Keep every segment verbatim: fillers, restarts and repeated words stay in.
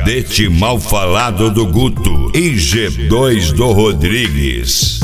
Cadete Mal Falado do Guto e G dois do Rodrigues.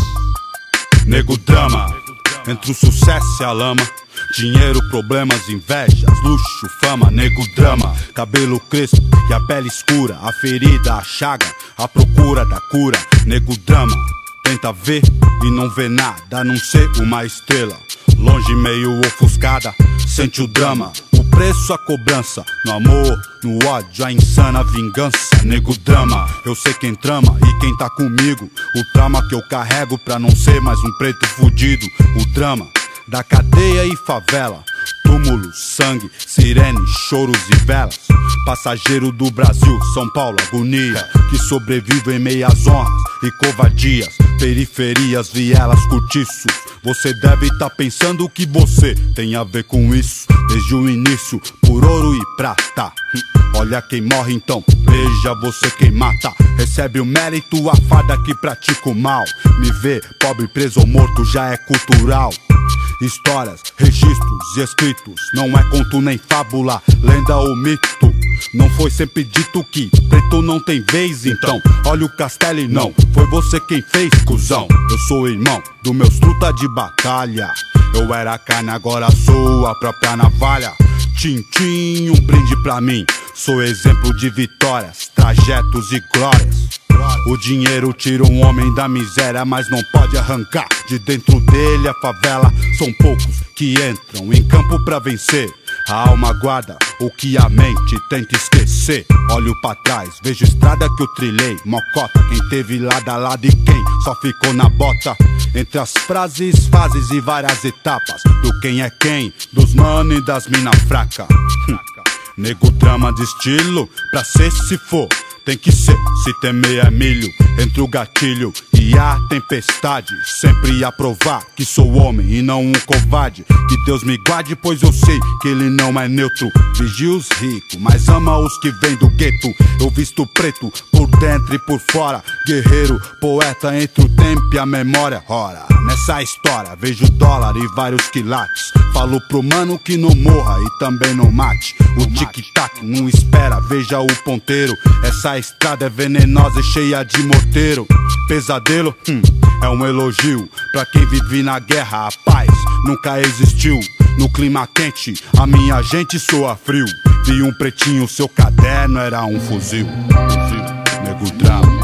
Nego drama, entre o sucesso e a lama. Dinheiro, problemas, invejas, luxo, fama. Nego drama, cabelo crespo e a pele escura. A ferida, a chaga, a procura da cura. Nego drama, tenta ver e não vê nada, a não ser uma estrela longe, meio ofuscada. Sente o drama, o preço, a cobrança. No amor, no ódio, a insana vingança. Nego drama, eu sei quem trama e quem tá comigo. O trauma que eu carrego pra não ser mais um preto fudido. O drama da cadeia e favela. Túmulos, sangue, sirene, choros e velas. Passageiro do Brasil, São Paulo, agonia. Que sobrevive em meias honras e covardias. Periferias, vielas, cortiços. Você deve tá pensando que você tem a ver com isso. Desde o início, por ouro e prata. Olha quem morre então, veja você quem mata. Recebe o mérito, a farda que pratica o mal. Me ver pobre, preso ou morto já é cultural. Histórias, registros e escritos, não é conto nem fábula, lenda ou mito. Não foi sempre dito que preto não tem vez, então olha o castelo e não foi você quem fez, cuzão. Eu sou irmão do meus truta de batalha. Eu era carne, agora sou a própria navalha. Tintim, um brinde pra mim. Sou exemplo de vitórias, trajetos e glórias. O dinheiro tira um homem da miséria, mas não pode arrancar de dentro dele a favela. São poucos que entram em campo pra vencer. A alma guarda o que a mente tenta esquecer. Olho pra trás, vejo estrada que eu trilhei. Mocota, quem teve lado a lado e quem só ficou na bota. Entre as frases, fases e várias etapas. Do quem é quem, dos mano e das mina fraca. Hum. Nego drama de estilo, pra ser se for. Tem que ser, se temer é milho. Entre o gatilho e a tempestade, sempre a provar que sou homem e não um covarde. Que Deus me guarde, pois eu sei que ele não é neutro. Vigia os ricos, mas ama os que vêm do gueto. Eu visto preto, por dentro e por fora. Guerreiro, poeta entre o tempo e a memória. Ora, nessa história vejo dólar e vários quilates. Falo pro mano que não morra e também não mate. O tic-tac não espera, veja o ponteiro. Essa estrada é venenosa e cheia de morteiro. Pesadelo, hum, é um elogio pra quem vive na guerra. A paz nunca existiu. No clima quente, a minha gente soa frio. Vi um pretinho, seu caderno era um fuzil. Fuzil, nego drama.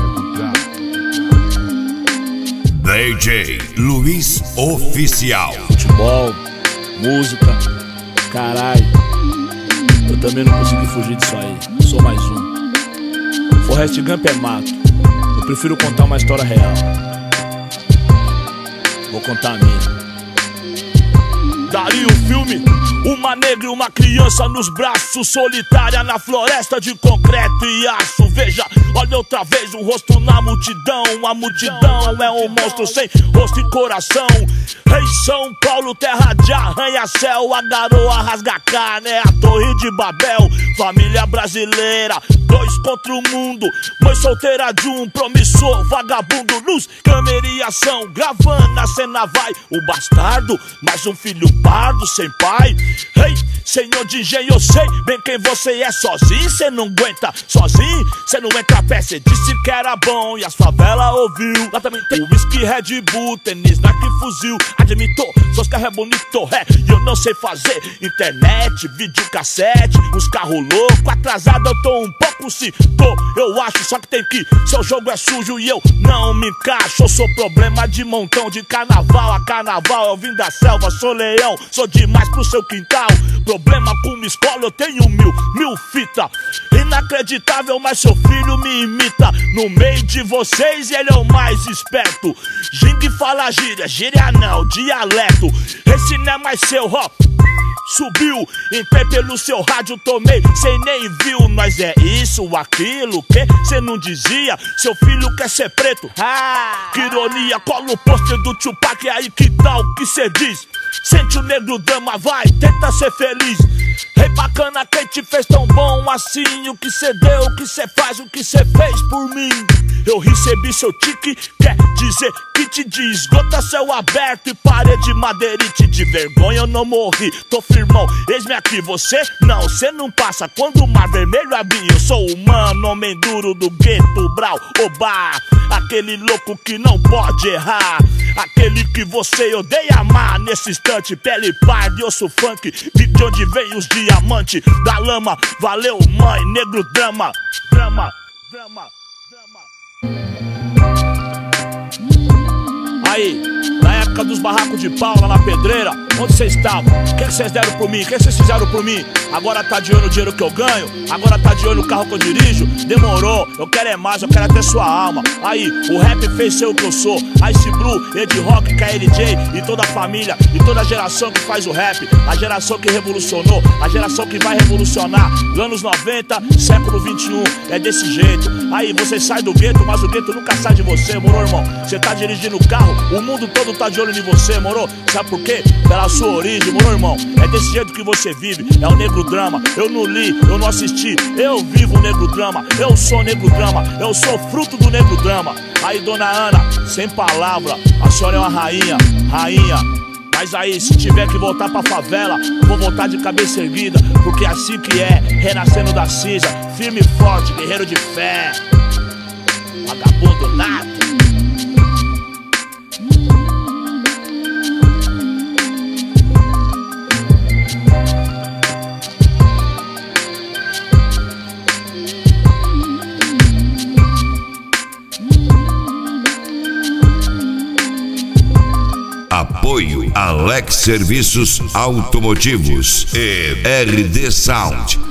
D J Luiz Oficial. Futebol, música, caralho. Eu também não consegui fugir disso aí. Sou mais um. Forrest Gump é mato. Eu prefiro contar uma história real. Vou contar a minha. Daria o filme, uma negra e uma criança nos braços, solitária na floresta de concreto e aço. Veja, olha outra vez o rosto na multidão. A multidão é um monstro sem rosto e coração. Rei São Paulo, terra de arranha-céu. A garoa rasga carne, é a torre de Babel. Família brasileira, dois contra o mundo. Mãe solteira de um promissor vagabundo. Luz, câmera e ação, gravando a cena vai. O bastardo, mais um filho pardo sem pai. Ei, senhor de engenho, eu sei bem quem você é. Sozinho cê não aguenta, sozinho cê não entra a pé. Cê disse que era bom e as favelas ouviu. Lá também tem whisky, Red Bull, tênis, Nike, fuzil. Admitou, seus carros é bonito, é. E eu não sei fazer internet, videocassete, uns carros loucos. Atrasado eu tô um pouco, se tô, eu acho. Só que tem que, seu jogo é sujo e eu não me encaixo. Eu sou problema de montão, de carnaval a carnaval. Eu vim da selva, sou leão, sou demais pro seu quintal. Problema com uma escola, eu tenho mil, mil fita. Inacreditável, mas seu filho me imita. No meio de vocês ele é o mais esperto. Gingue fala gíria, gíria não, dialeto. Esse não é mais seu, ó. Subiu, entrei pelo seu rádio, tomei, cê nem viu. Nós é isso, aquilo, que cê não dizia. Seu filho quer ser preto, ah, que ironia. Cola o pôster do Tupac, aí que tal que cê diz? Sente o negro drama, vai, tenta ser feliz. Rei bacana, quem te fez tão bom assim? O que cê deu, o que cê faz, o que cê fez por mim? Eu recebi seu tique, quer dizer kit de esgoto a céu aberto e parede madeirite. De vergonha eu não morri, tô firmão, eis-me aqui. Você não, cê não passa quando o mar vermelho abrir. Eu sou humano, homem duro do gueto, brau, obá. Aquele louco que não pode errar, aquele que você odeia amar. Nesse instante, pele parda e osso funk, de onde vem os diamantes da lama. Valeu mãe, negro drama, drama, drama, drama. Aí, na época dos barracos de pau lá na pedreira, onde vocês estavam? O que vocês deram por mim? O que vocês fizeram por mim? Agora tá de olho no dinheiro que eu ganho? Agora tá de olho no carro que eu dirijo? Demorou, eu quero é mais, eu quero até sua alma. Aí, o rap fez ser o que eu sou. Ice Blue, Ed Rock, K L J e toda a família e toda a geração que faz o rap. A geração que revolucionou, a geração que vai revolucionar. Anos noventa, século vinte e um, é desse jeito. Aí, você sai do gueto, mas o gueto nunca sai de você, moro, irmão? Você tá dirigindo o carro, o mundo todo tá de olho em você, moro? Sabe por quê? Pela sua origem, moro, irmão? É desse jeito que você vive, é o negro drama. Eu não li, eu não assisti, eu vivo o negro drama. Eu sou negro drama, eu sou fruto do negro drama. Aí, dona Ana, sem palavra, a senhora é uma rainha, rainha. Mas aí, se tiver que voltar pra favela, vou voltar de cabeça erguida, porque é assim que é, renascendo da cinza, firme e forte, guerreiro de fé. Vagabundo nato. Apoio Alex Serviços Automotivos e R D Sound.